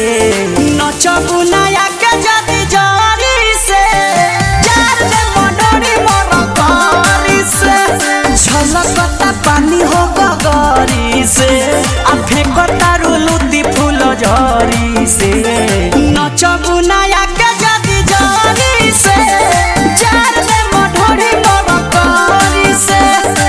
नचबू नया के जदी जारी से जार दे मनोरी मरकारी से झलकता पानी हो गगरी से आ फेंकता रुलुती फूल झरी से नचबू नया के जदी जारी से जार दे मनोरी मरकारी से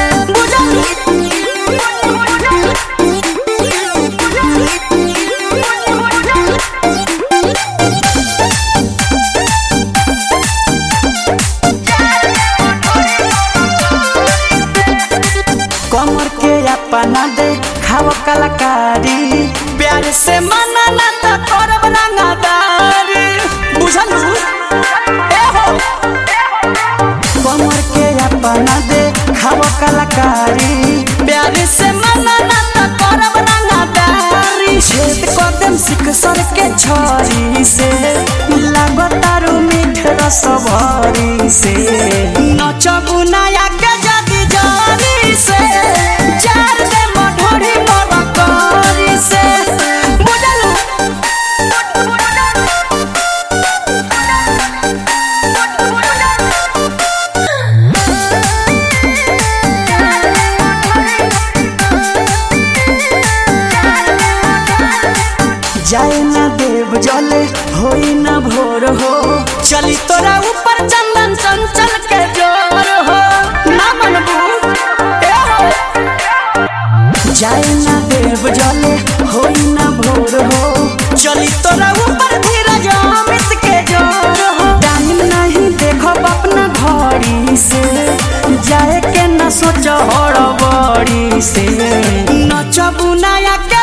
कमर के अपना दे खाव कलाकारी प्यार से मनाना त करब रंगदारी बुझलू ए हो कमर के अपना दे खाव कलाकारी प्यार से मनाना त करब रंगदारी छेद कदम सिक सर के छरी से लागतारू मीठ रस भरी से नचबू नया के जदी जारी से जार दे मधुरी मरकारी से बुझलू जाए ना देव जले होई ना भोर हो चली तोरा ऊपर चंदन चंचल के जोर हो ना मनबू ए हो जाए ना देव जले होई ना भोर हो चली तोरा ऊपर धीरज अमित के जोर हो टाइम नहीं देखो अपना घड़ी से जाए के ना सोचो हड़बड़ी से नचबू नया के